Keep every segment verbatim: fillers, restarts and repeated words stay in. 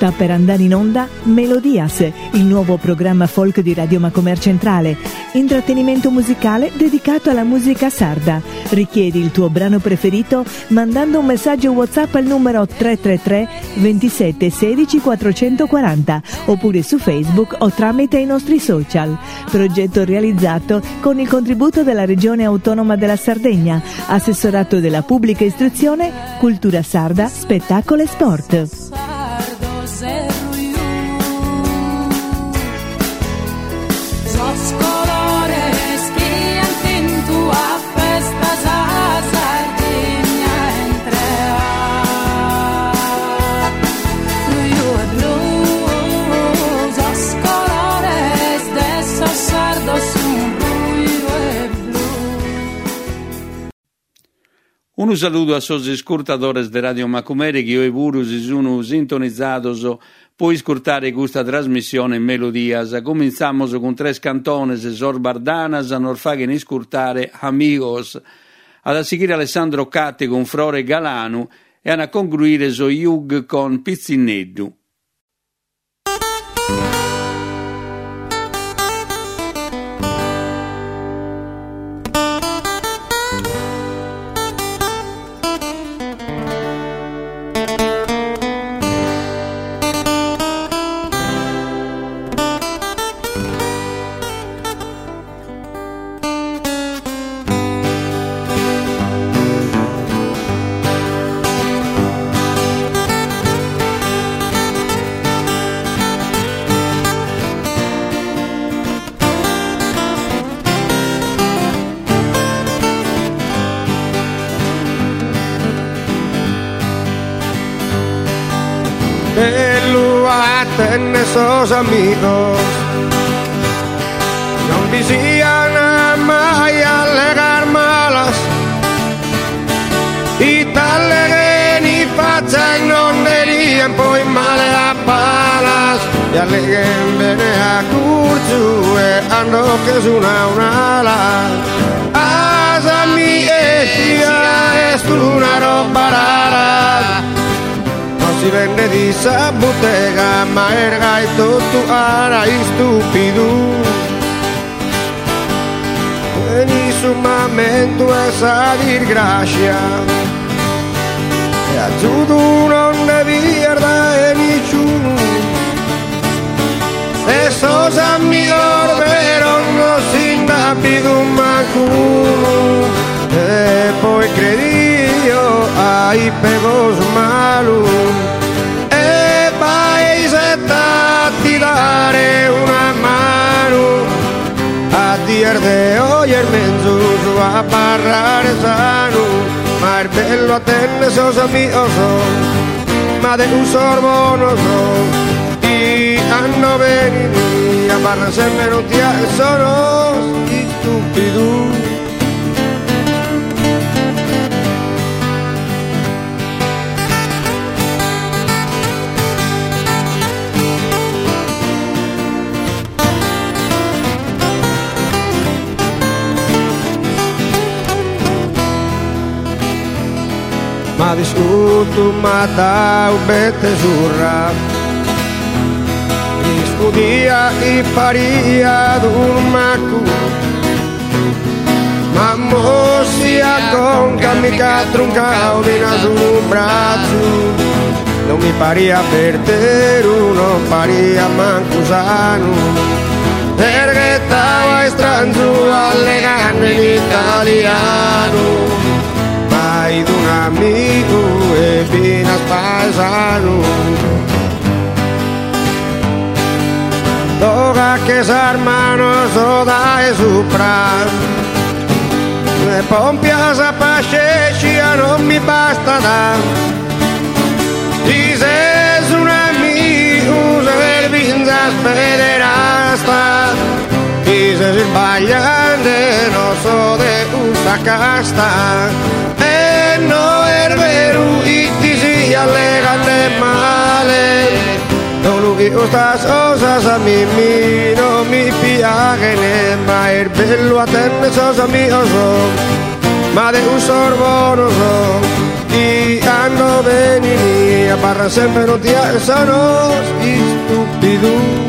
Sta per andare in onda Melodias, il nuovo programma folk di Radio Macomer Centrale, intrattenimento musicale dedicato alla musica sarda. Richiedi il tuo brano preferito mandando un messaggio WhatsApp al numero tre tre tre ventisette sedici quattrocentoquaranta oppure su Facebook o tramite i nostri social. Progetto realizzato con il contributo della Regione Autonoma della Sardegna, Assessorato della Pubblica Istruzione, Cultura Sarda, Spettacolo e Sport. Un saluto a sos ascoltadores de Radio Macumere che io si sono sintonizados puoi ascoltare questa trasmissione in Melodias. Cominciamo con tre cantones sorbardanas a non fare ascoltare Amigos, ad seguire Alessandro Catti con Flore Galanu e a concluire so Jug con Pizzineddu. Esos amigos non visian mai allegar malas i talle che ni faccian non derien poi male a palas e alleghen bene a curciu e hanno che suona un'ala asa mi escia es una roba rara. Si vende di sa bottega ma erga e tutto ara stupido e ni su momento esa disgrazia e aggiudo non devia da nessuno e sos amigos pero no sin da pido mancuno e poi credi io ai pegos malos ti dare una mano a dir de hoy el mensuso a parlare sano ma il bello attende sos amigos ma de un sorbono so y hanno veniti a parlare sempre non ti sono stupido. Ma discuto ma da un bete surra discutia e paria d'un macu ma mo sia con camica truncao vina sul braccio non mi paria per te non paria mancusano perché stava estranzo alle canne in italiano mai d'un amico e fino a spaesano toga che s'armano so dai sopra e pompias a pasceccia non mi basta da dices un amico se vinza federasta dices il bagliante non so de usa casta no è vero y ti si allegan de male no lo que estas cosas a mí mi no mi piagen ma è bello attende sos amigos ma de un sorbono so y hanno venini a parla sempre non ti sono stupido.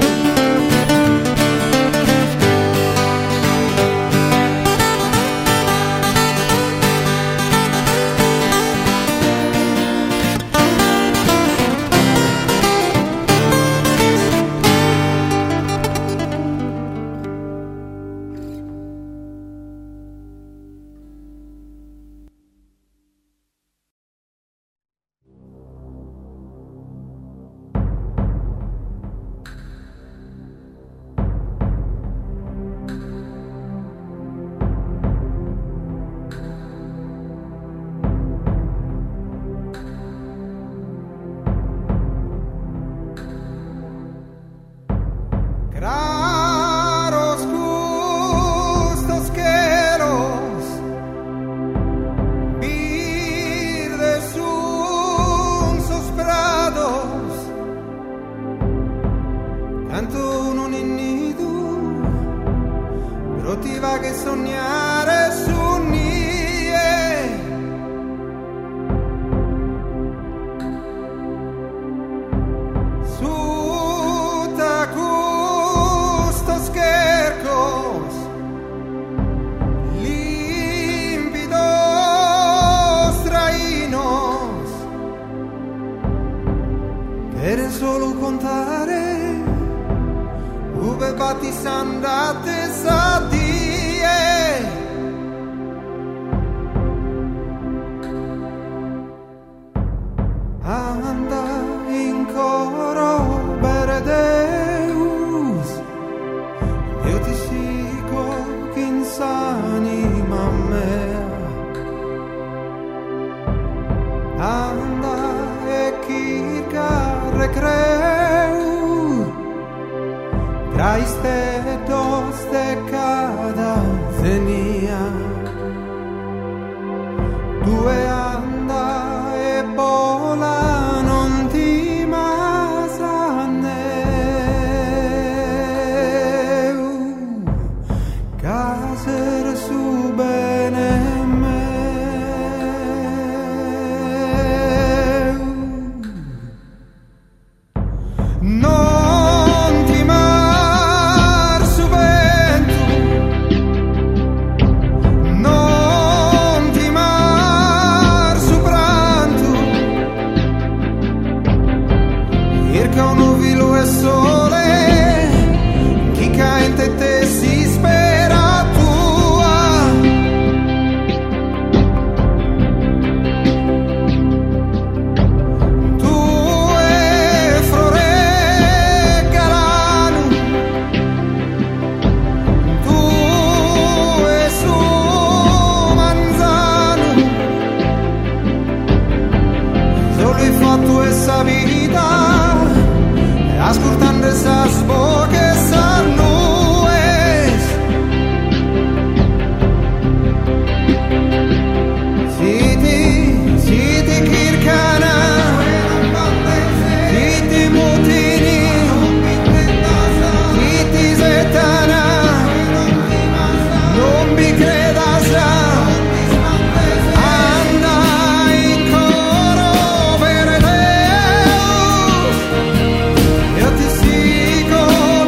Io ti sigo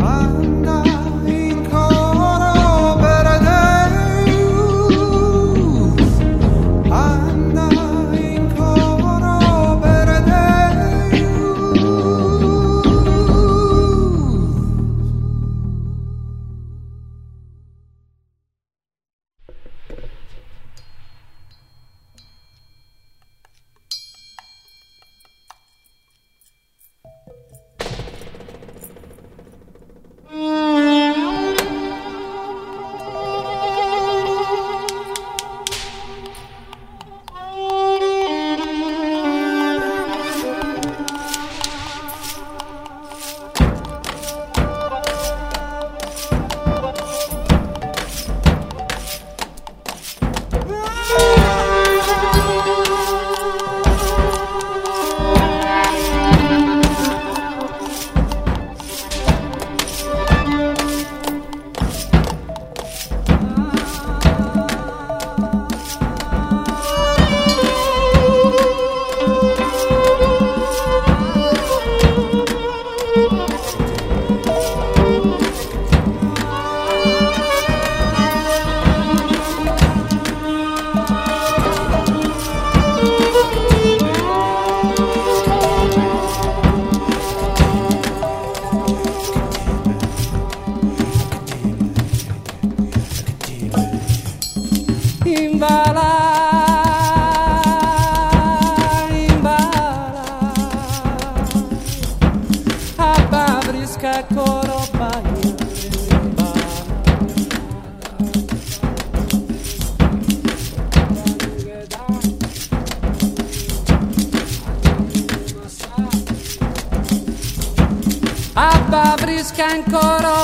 Ababrisca ancora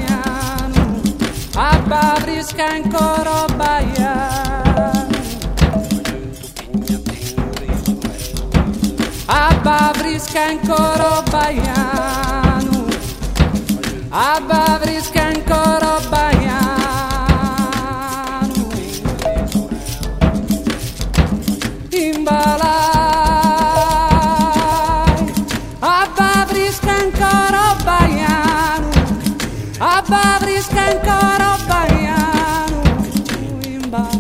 baiano, ababrisca ancora baiano, ababrisca ancora baiano, ababrisca ancora baiano, imbalai, ababrisca ancora baiano, ababrisca ancora baiano, imbalai.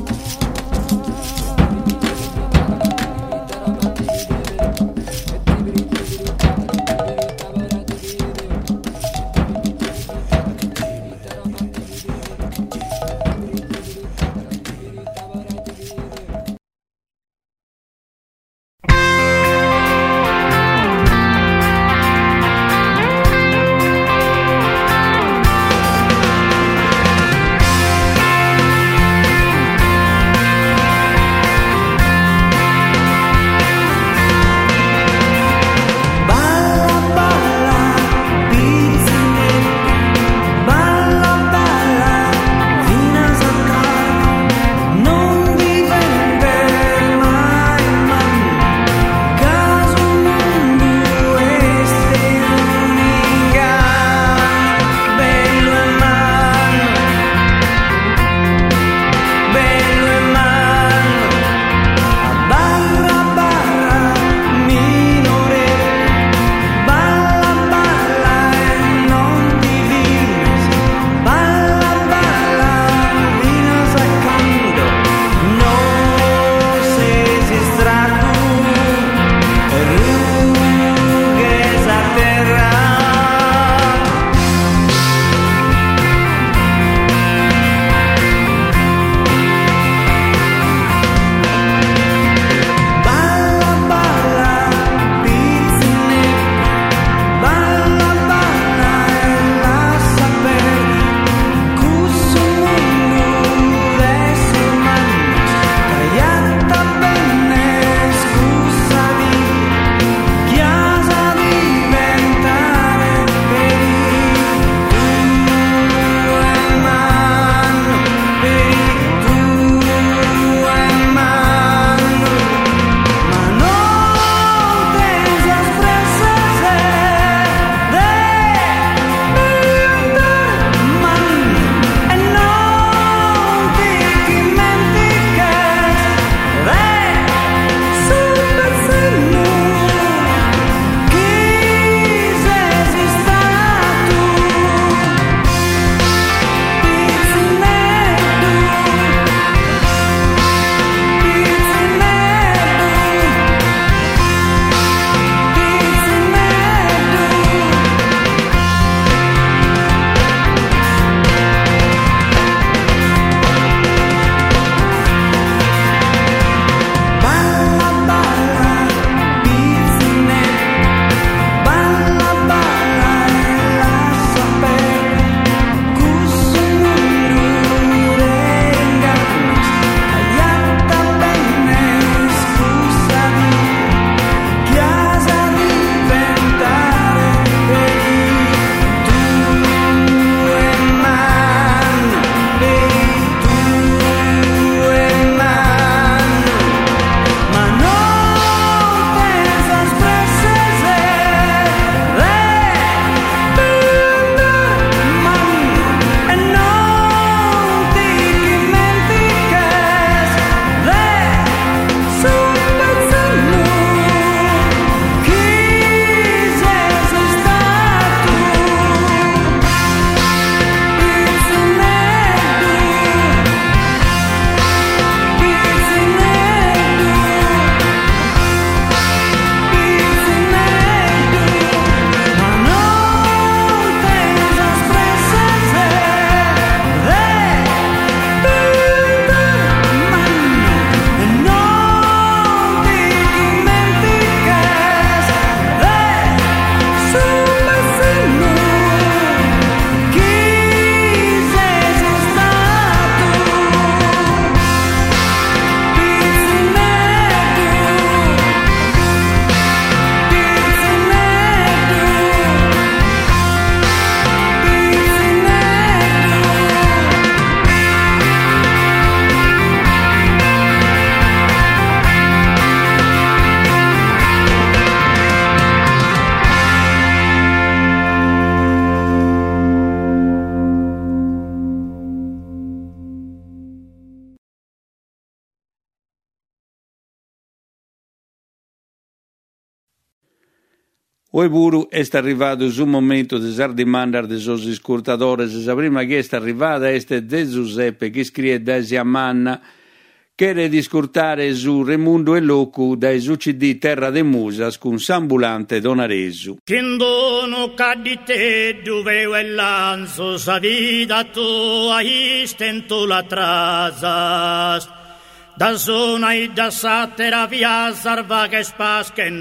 Oi puru è arrivato su un momento di sardimandar de sos ascoltadores. La prima che è arrivata è de Giuseppe che scrive da Siamanna che era di ascoltare su Remundo e Locu dai su C D Terra de Musas con Sambulante Donaresu. Kindono cadite dove e lanzo sa vita tua istento la trasas. Da zona e da satera via sarva che spasca in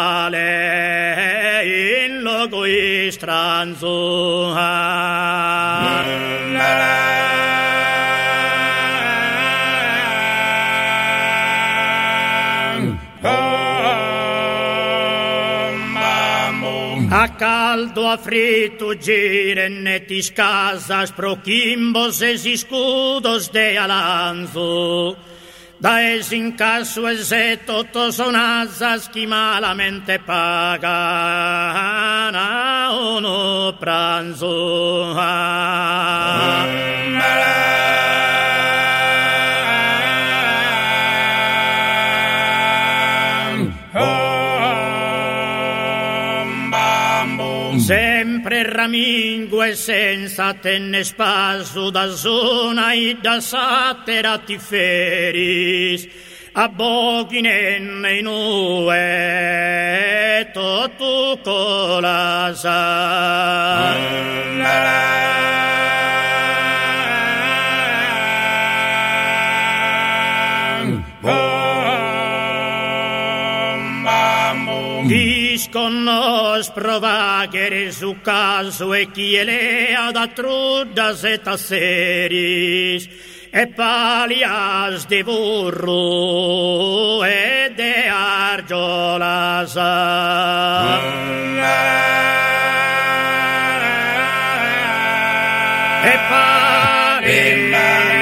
Natale in logo istranzo. A caldo a fritto giren e ti scasas proquimbos e si scudos de alanzo. Da es in caso e se tutto sonazas chi malamente paga na uno pranzo. Sempre ramingo e senza tenne spaso da zona e da satera ti feris a bochinen in ue tutto colasa. Con nos provagere su caso e chi elea da truddas e tasseris e palias de burro e de argiolas. E palias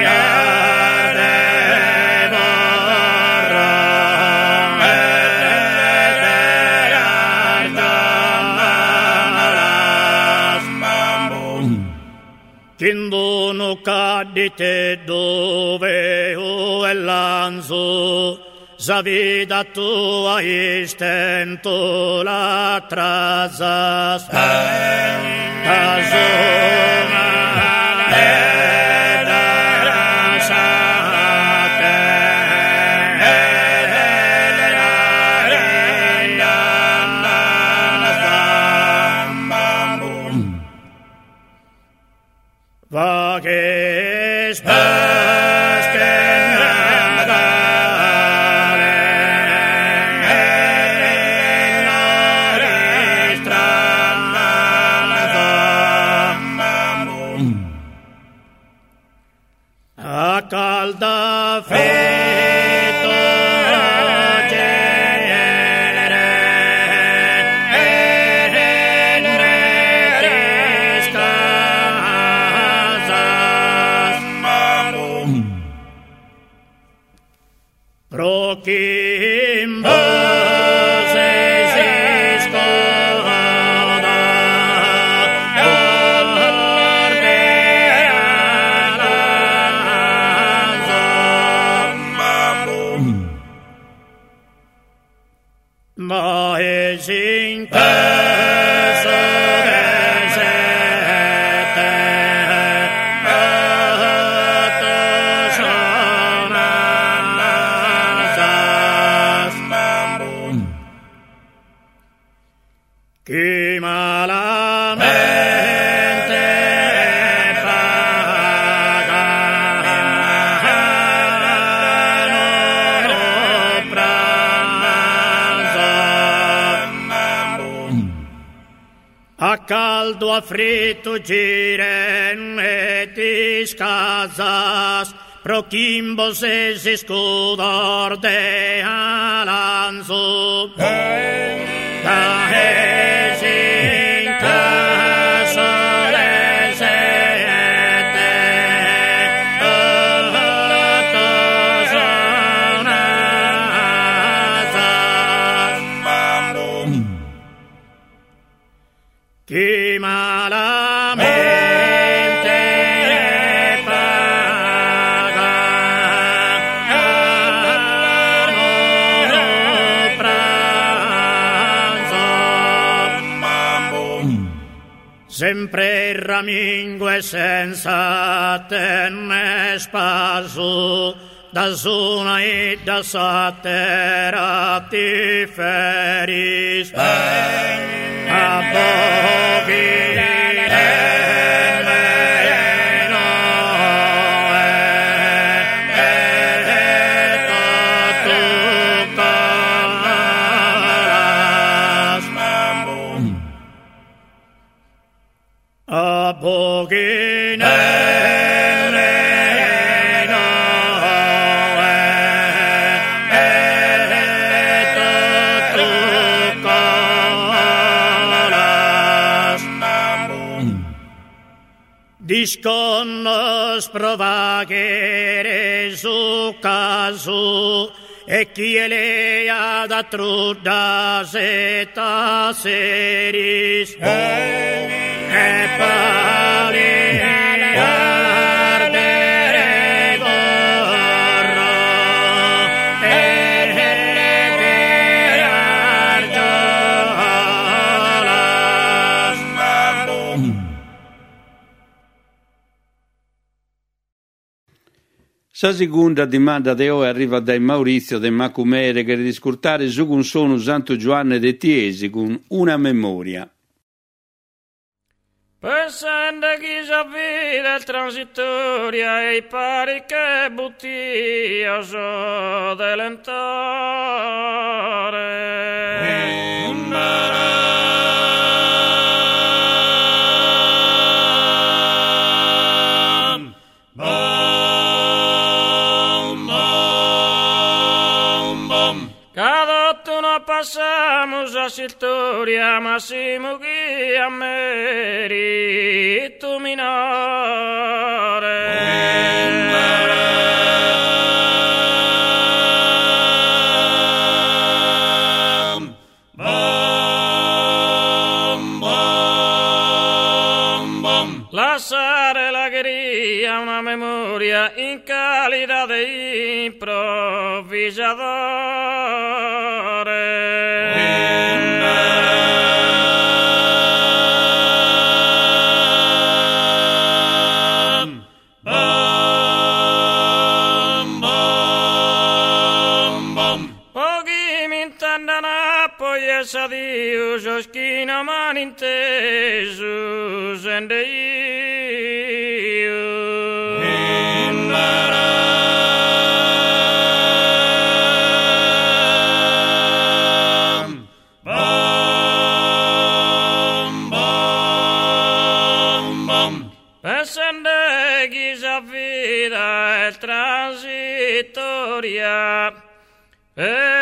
Kindono cadite dove o e lanzo sa vita tua istento la trasas a zona va che spasca Natale la strana a calda freddo Proquimbo se si scoda orbe alanza ma es in caso Chi malamente paga non pranza a caldo a fritto giren e ti scasas proquimbos e si scudor de alanzo da es in caso le sete tutto sonazas chi malamente paga non pranzo sempre il ramingo e senza tenne spaso, da zona e da satera ti feris. A Bogi Disconnos provagere su caso e chi è lei ad atruda seta seris e pari ardere vorro e argiolas. Sa seconda domanda di oggi arriva da Maurizio de Macumere che discutare su un sono Santo Giovanni de Tiesi con una memoria. Pensando chi sa vita il transitoria e i pari che buttia so delentare. Passamos a siltoria massimo che a merito minore. Bom, bom, bom. Lasciare la gheria una memoria incalida di improvvisadore. Esa Dios os china man intesus and io bom bom bom pensando che sa vida è transitoria e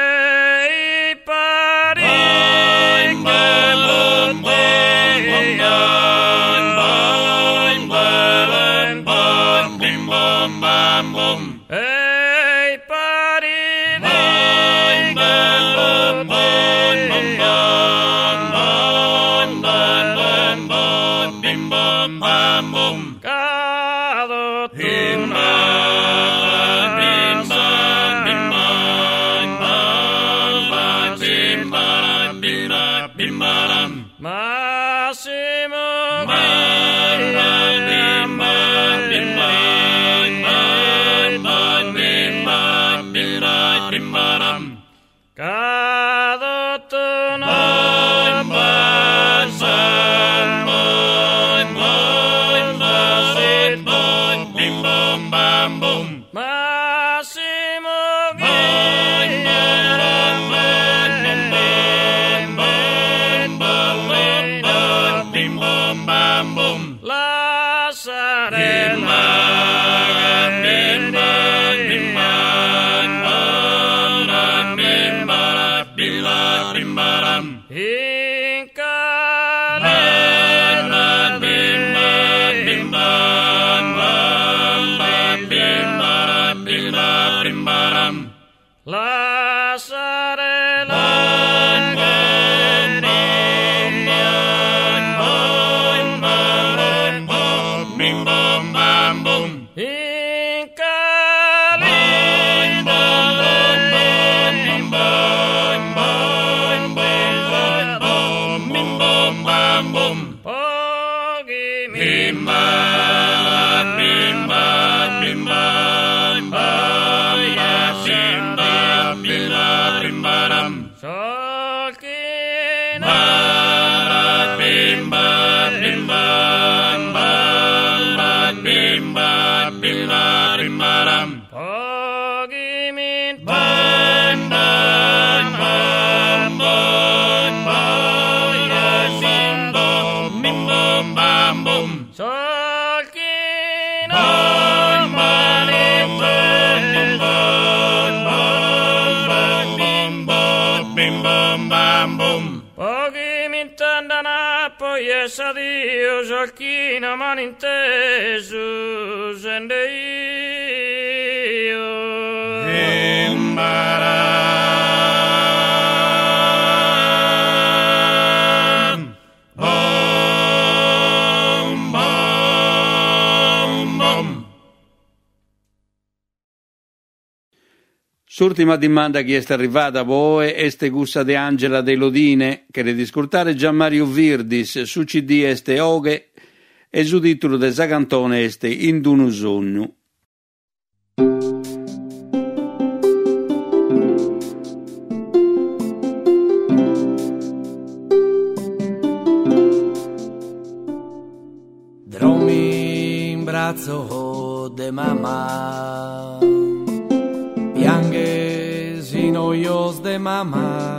Yes, adios, alchina, malinteso, sende io. Imbaram. Bom, bom, bom. S'ultima domanda che è arrivata a voi este gussa de Angela de Lodine, che le discurtare Gianmario Virdis su C D este oghe e su titolo de sa cantone este In Dunu Sognu. Dromi in braccio de mamma, piangues y noyos de mamá,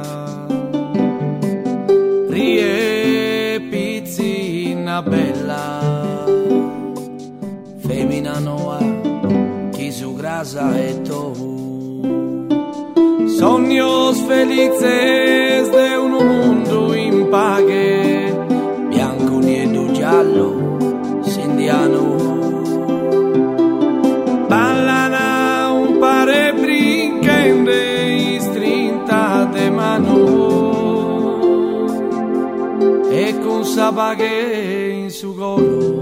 rie pizzina bella, femmina noa, chi su grasa e tu, sognos felices de un mundo in paghe, bianco nieto giallo, sindiano, ballana un pare brinchende istrinta de mano e con sabaghe in su golo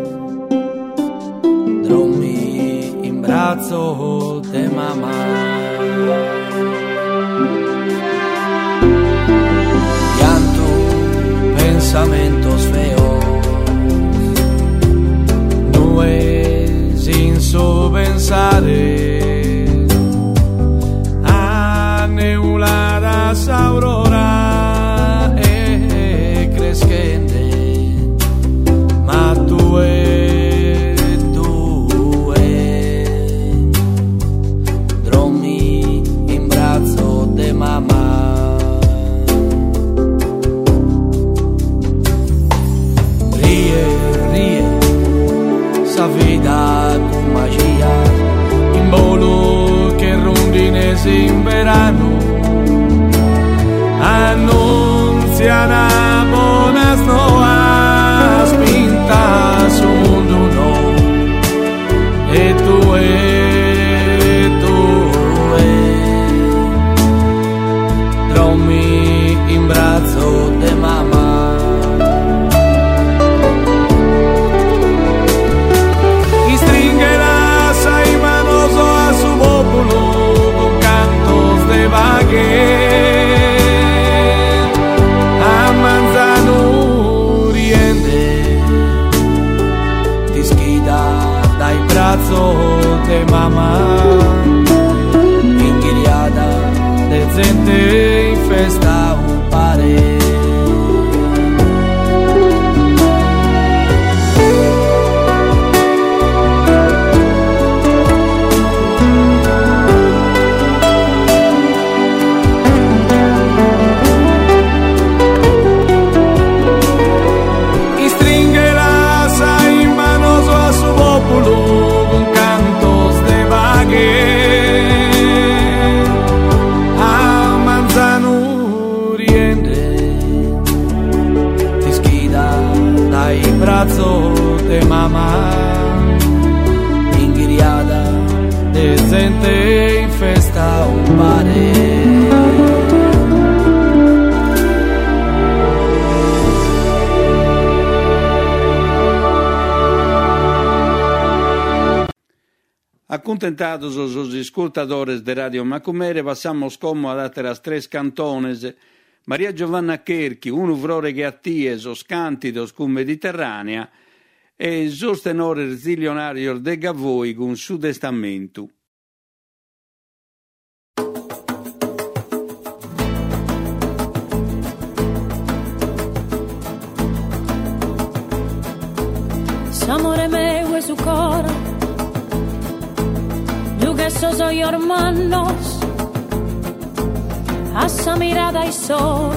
dormi in braccio de mamma. Pianto pensamentos feos, nube sin su pensare, anneuladas aurora e crescende, ma tu e tu e dormi in braccio de mamma. Rie, rie, sa vida con magia, in volo che rondinese in verano, annunziana buonas noas, pinta su mundo no, e tu e tu e dormi in braccio de mamma. A manzano riende, ti schida dai braccio de mamma, inghiliata de gente in festa un pare. De mamma inghiriata de gente in festa un pare. Accontentados os ascoltadores de Radio Macumere, passamos como a as tres cantones. Maria Giovanna Cherchi, un uvrore che atties os cantidos cum Mediterranea, e sostenore zilionario de Gavoi con su testamento. Amore meu e su coro, yo que soy hoy hermanos, a esa mirada y sol,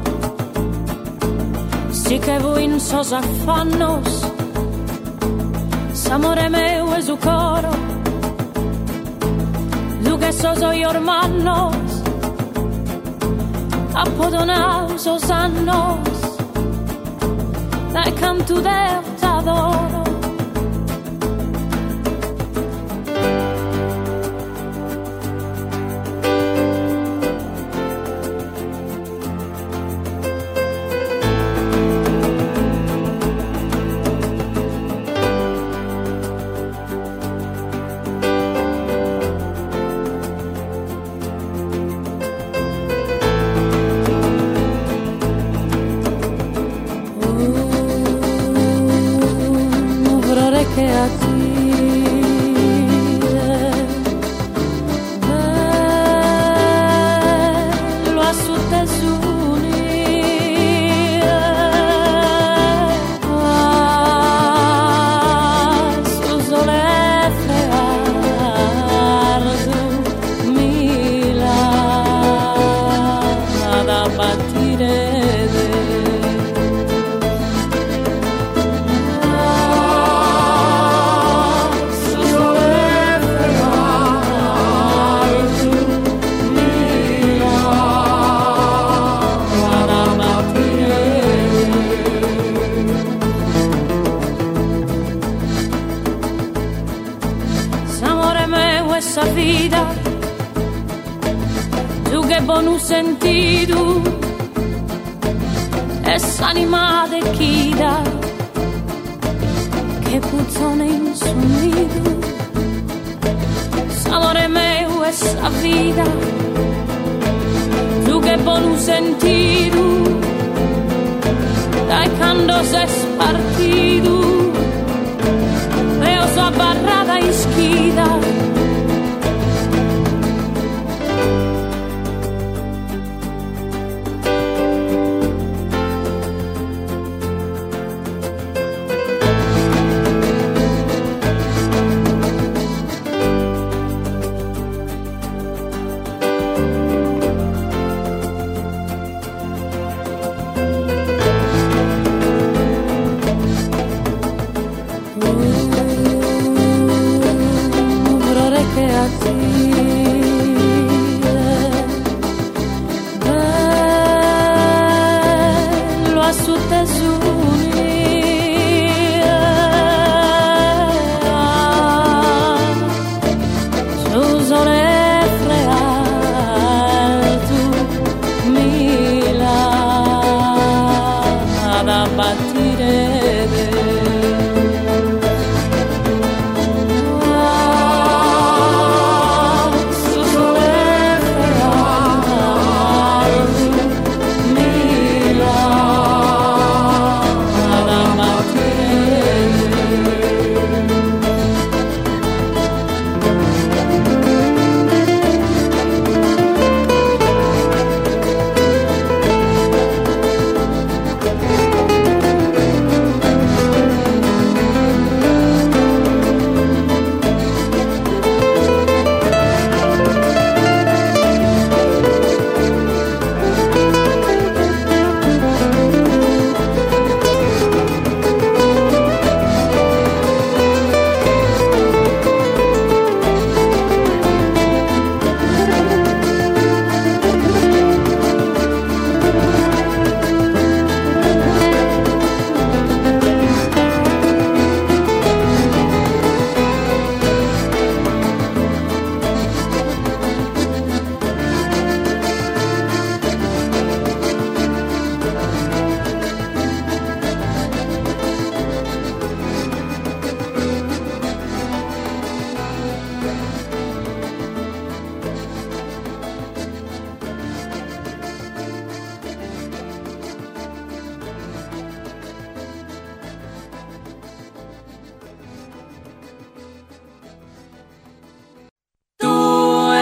sí que voy en sos afanos, amore meu e su coro, yo que soy hoy hermanos, a podonau sos annos, dai canto de t'adoro. Che a dire bello a su tesuni a su sole freardo mila da battire esa vida, tu che buon sentido, esa anima de chida, che puzzone in suo nido, amore meu esa vida, tu che buon sentido, dai quando se spartido, veo sua barrada ischida.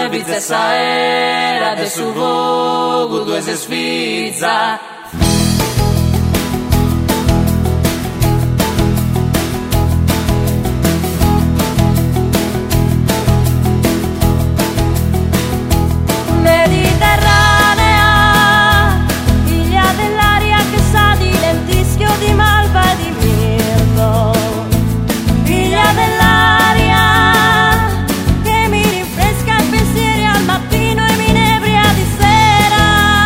vizza era del suo vogo due se sfizza. Mediterranea, figlia dell'aria che sa di lentischio, di malva e di mirto, figlia dell'aria che mi rinfresca i pensieri al mattino e mi inebria di sera.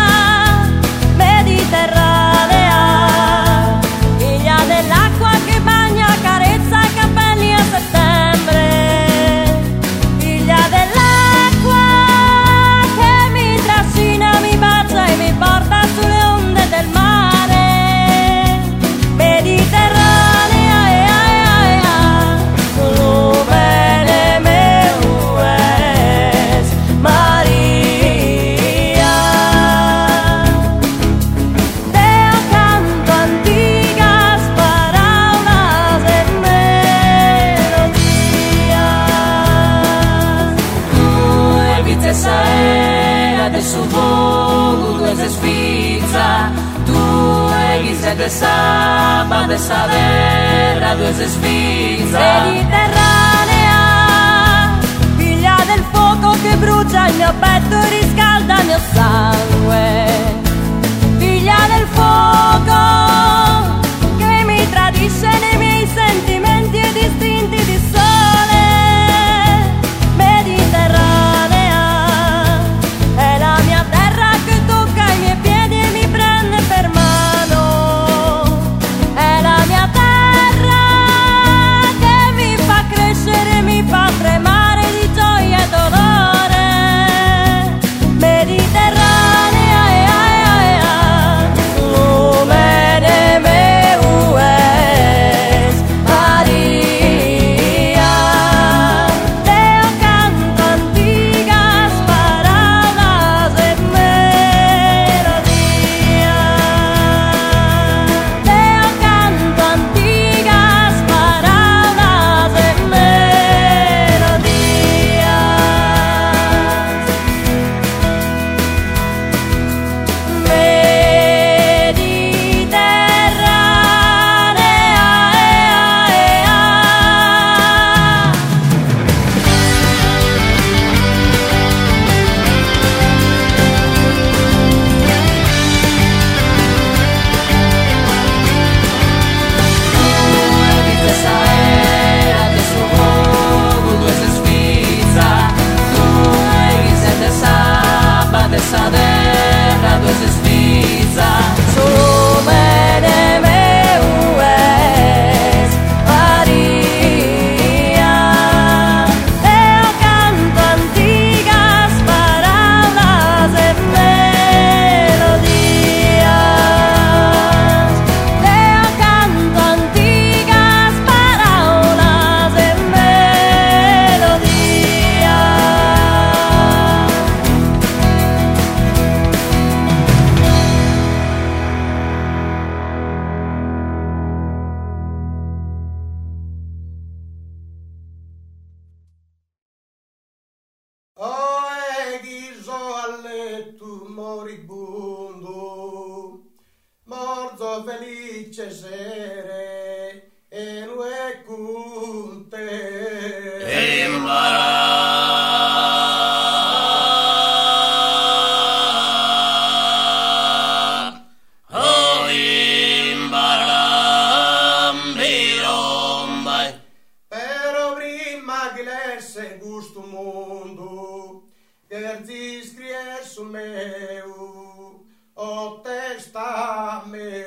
Mediterranea, figlia dell'acqua che bagna, carezza i capelli a settembre, figlia dell'acqua che mi trascina, mi bacia e mi porta sulle onde del mare. Mediterranea, ea, ea, ea, tu bene me ues, Maria. Teo canto antigas paraulas en melodías. Tu e vizza era del suo vogo due se sfizza. Tu e vizza de saba de sa terra due se sfizza. Mediterranea, figlia del fuoco che brucia il mio petto e riscalda il mio sangue, figlia del fuoco che mi tradisce nei miei sentimenti ed istinti di sole. Mediterranea, è la mia terra che tocca i miei piedi e mi prende per mano, è la mia terra che mi fa crescere, mi fa tremare di gioia e dolore. Mediterranea, ea, ea, ea, tu bene me ues, Maria. Teo canto antigas paraulas en melodías. Teo canto antigas paraulas en Esa terra due se sfizza. Tu bene me ues, Maria. Teo canto antigas paraulas en melodías. Teo canto antigas paraulas en melodías. Oh, e ghiso a letto moribondo, morzo felice sere e non è con te. Oh, imbarambirombai. Però prima che lesse questo mondo, che ti scrive su meu, o testa me.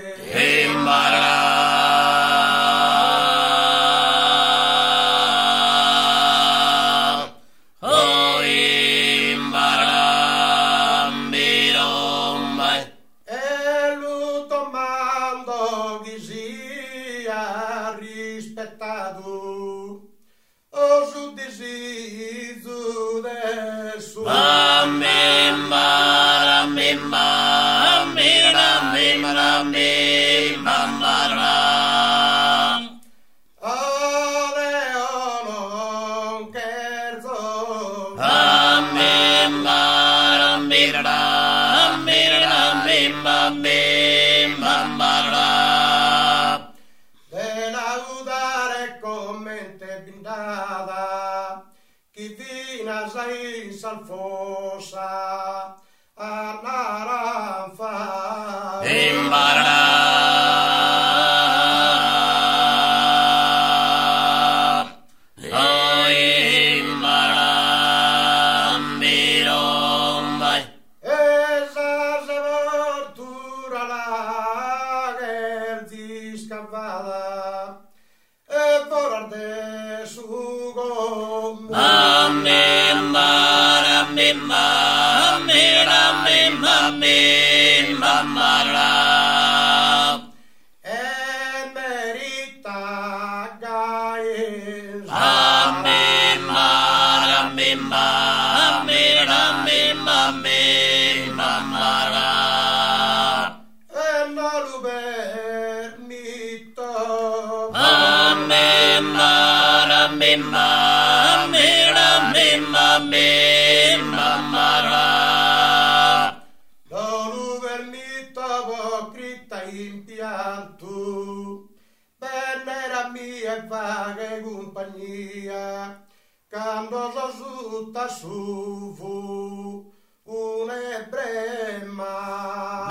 Oh, imbarambirombai. E lo domando che sia rispettato, o su desiderio del suo. Bambimba, bambimba, bambimba, bambimba, bambimba. Oh, Leo non cherzo. Bambimba, gente bindada, chi vina sai salfosa, a naranfa. Vaga compagnia, quando so tutta su fu un'ebrema.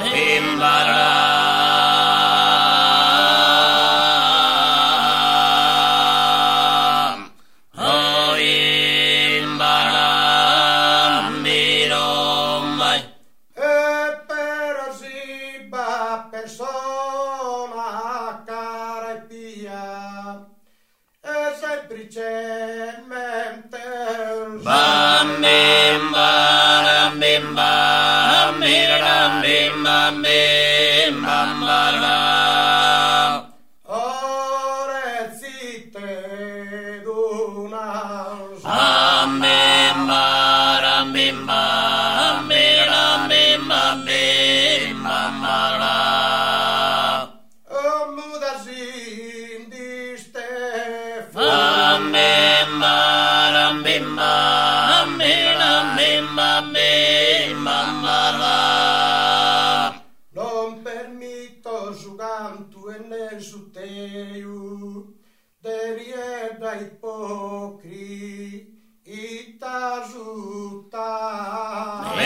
Non permitto su canto e nel su teu derieda ipocri ita sutta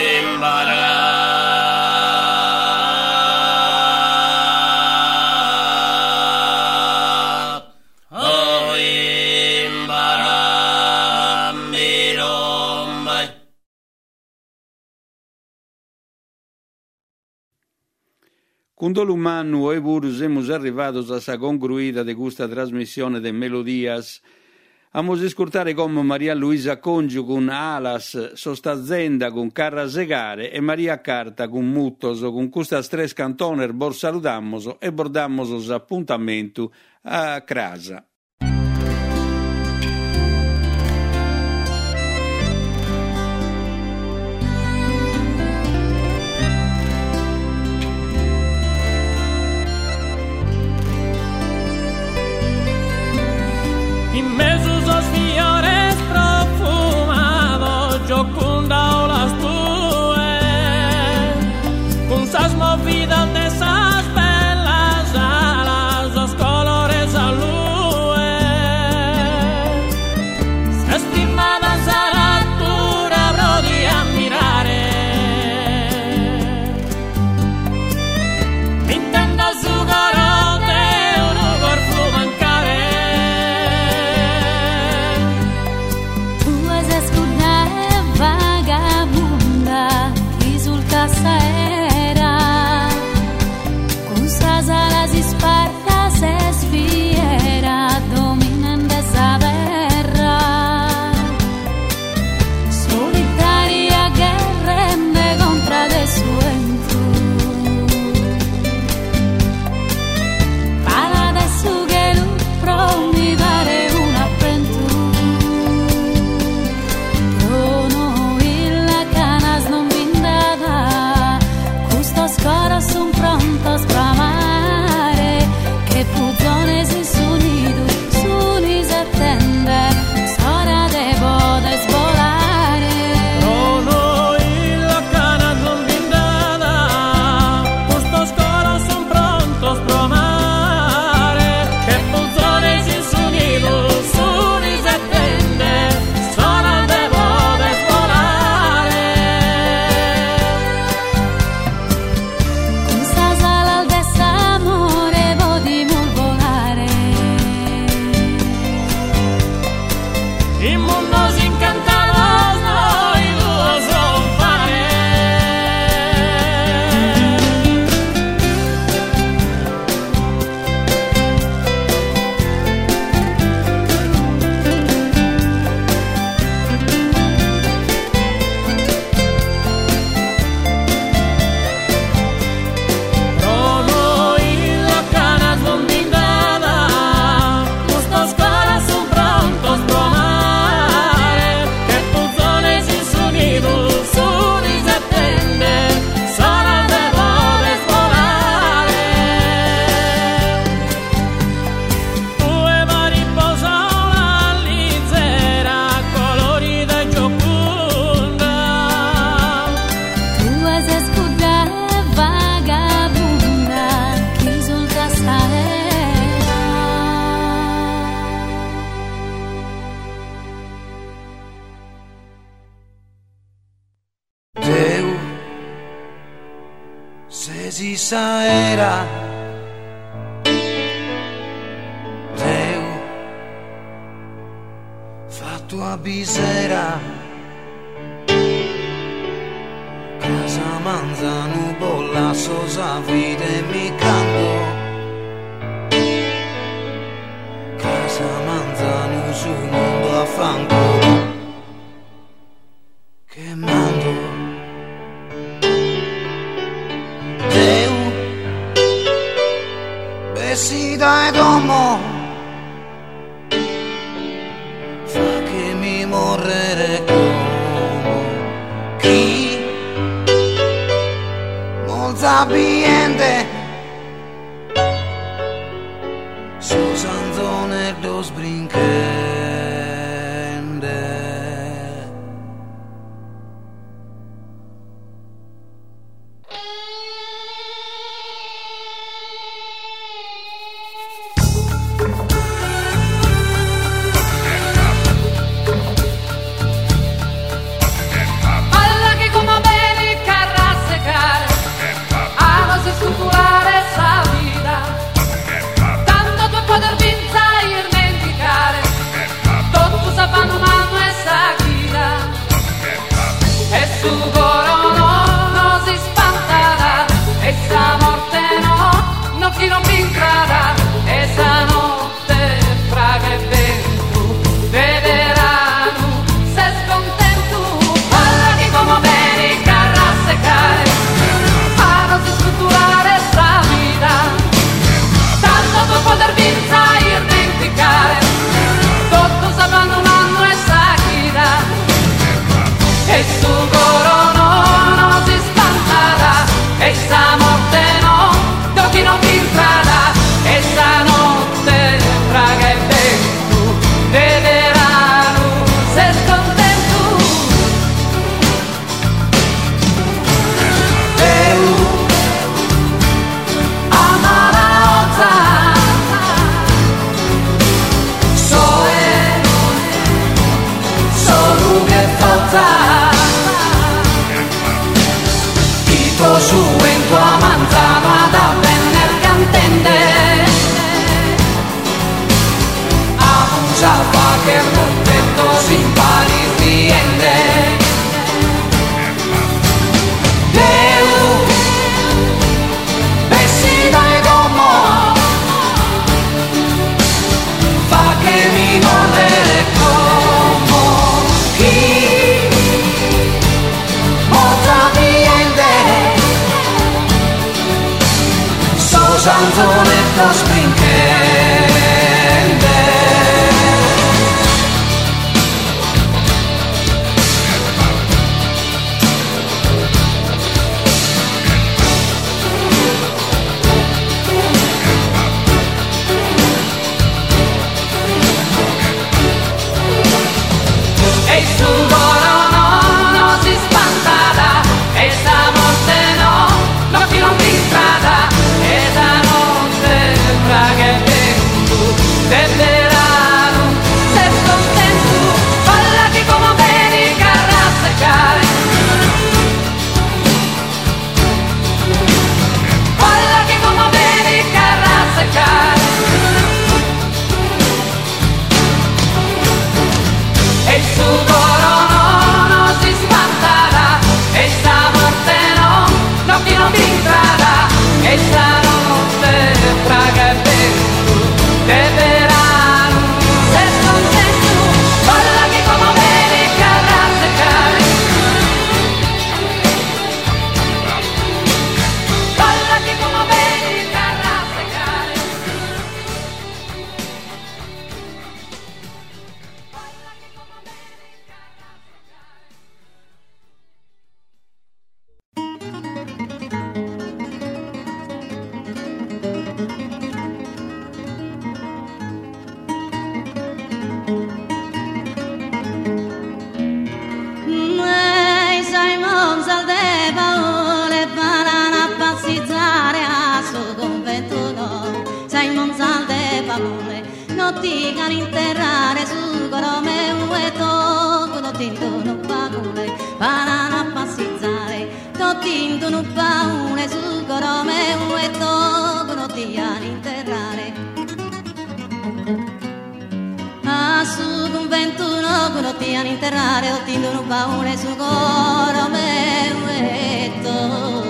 Quando l'umano e pure siamo arrivati a concluita di questa trasmissione de Melodias, amo ascoltare come Maria Luisa Congiu con Alas, Sostazenda con Carra Segare e Maria Carta con Muttoso, con questa tres cantoner bor saludammoso e bordammoso appuntamento a Crasa. Inmensos os fiores profumados, Jocunda o las tues, con sas movidas de esas belas alas, los colores a luz. in mundos incantados noi lo son fare. Rono in la cana sbombingada, nuestros corazones prontos pro amare, que tus dones sin sonido su disattende, sola de dove volare. Tue mariposa la leggera, colorida e gioconda. Tu es escuda vagabunda que risulta saera. Deu, se si saera, Deu, fa tua bisera, casa manzano bolla sosa vide mi canto, casa manzano su mondo a fango, che mando. Deu, besida e domo, fa che mi morrere como chi molta biende su sanzone dos brincende. Alla che come bene carrasse care, a non se sculturare esa vida, tanto tu poter vinza ir mendicare, tutto sapano mano esa guida, e su corono non si spantarà, esa morte no, no chi non vincerà, esa notte fraga e vento, vederanno se scontento, alla che come bene carrasse care, a non si strutturare sta vita, tanto tu poter vinza ir dimenticare, tutto sapendo un anno e sa guida, e su corono non si spantarà, e sta morte no, do chi non vincerà, e sta notte fraga e vento, vederanno se scontento. Deu, Amarota, soe, solo che falta, Ito su en tua manzana da venner cantende, abusa fa che il mondo si impari riende. Deu, besida e domo, fa che mi morrere como chi molta niente, so sanzone to springende. e su corono non si spantarà, esa morte no, no chi non vincerà, esa notte non ti can interrare su corome e tocco, non ti intono pagule, banana passizzare, non ti intono paure su corome e tocco, non ti can interrare. A su convento no, non ti can interrare, non ti intono paure su corome e tocco.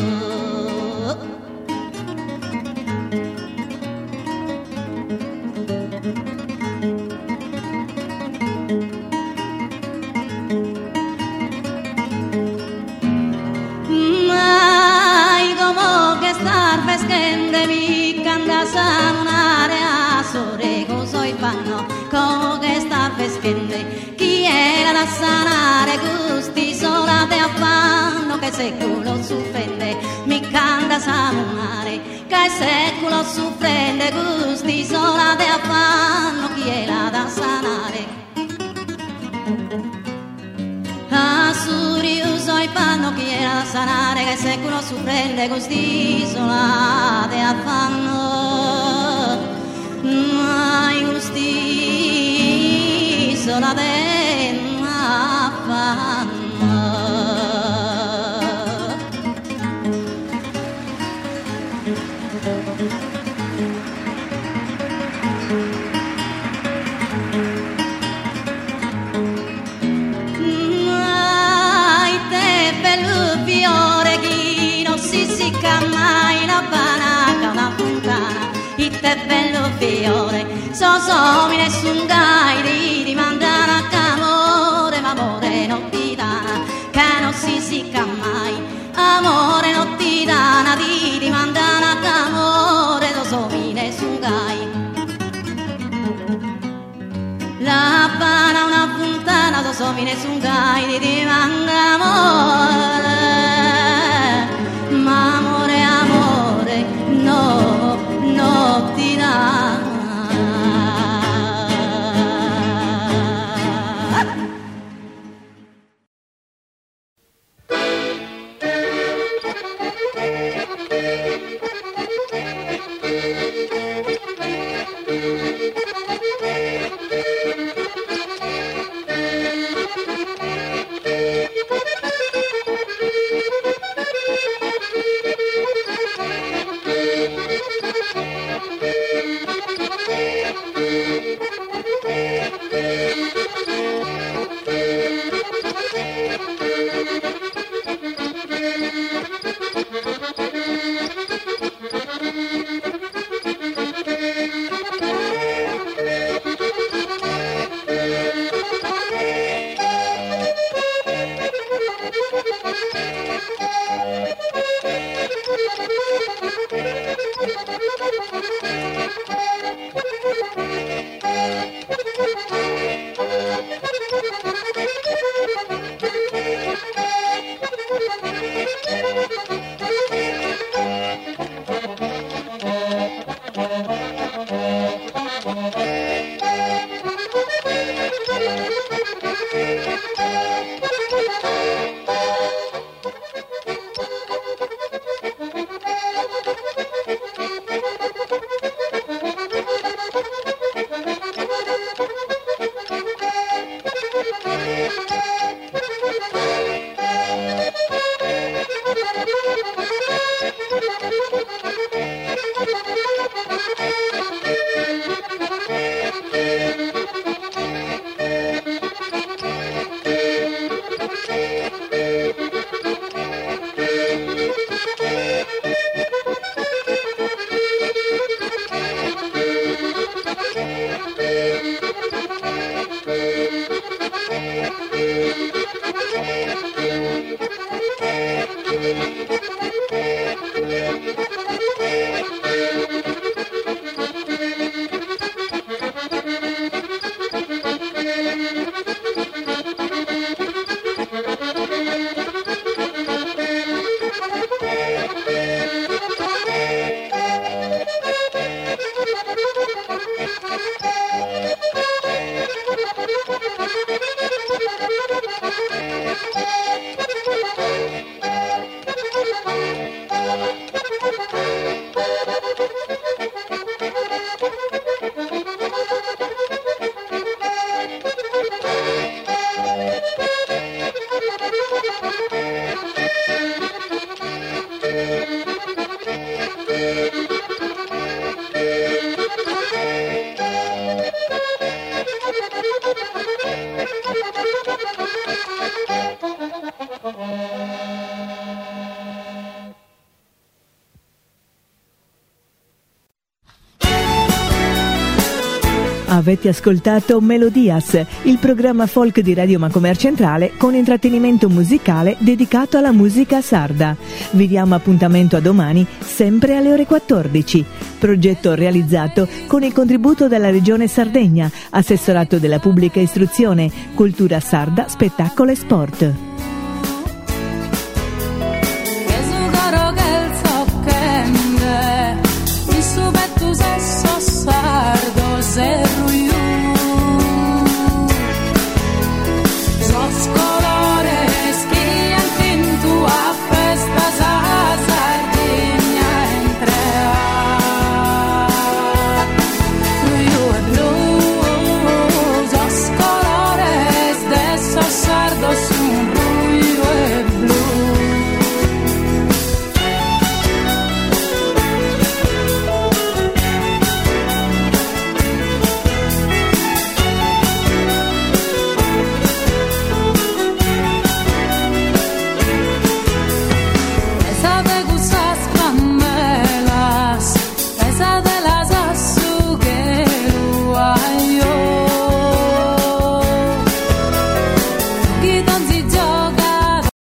Pescende mi canta sanare a sore cosa i fanno come che sta pescende chi era da sanare gusti sola te affanno che seculo soffrende mi canta sanare che seculo soffrende gusti sola te affanno chi era da sanare a Suriuso i panno chi era da sanare che seculo soffrende questi isolate affanno mai questi isolate affanno. Mai la banaca, una fontana, it è bello fiore, so so mi nessun gairi di mandare a amore, ma amore non ti dà, che non si sicca mai, amore non ti dà, di di mandare a amore, so so mi nessun gai. La bana una fontana, so so mi nessun gairi di mandare amore. Ma amore, amore, no, no ti dà. Avete ascoltato Melodias, il programma folk di Radio Macomer Centrale con intrattenimento musicale dedicato alla musica sarda. Vi diamo appuntamento a domani, sempre alle ore quattordici. Progetto realizzato con il contributo della Regione Sardegna, Assessorato della Pubblica Istruzione, Cultura Sarda, Spettacolo e Sport.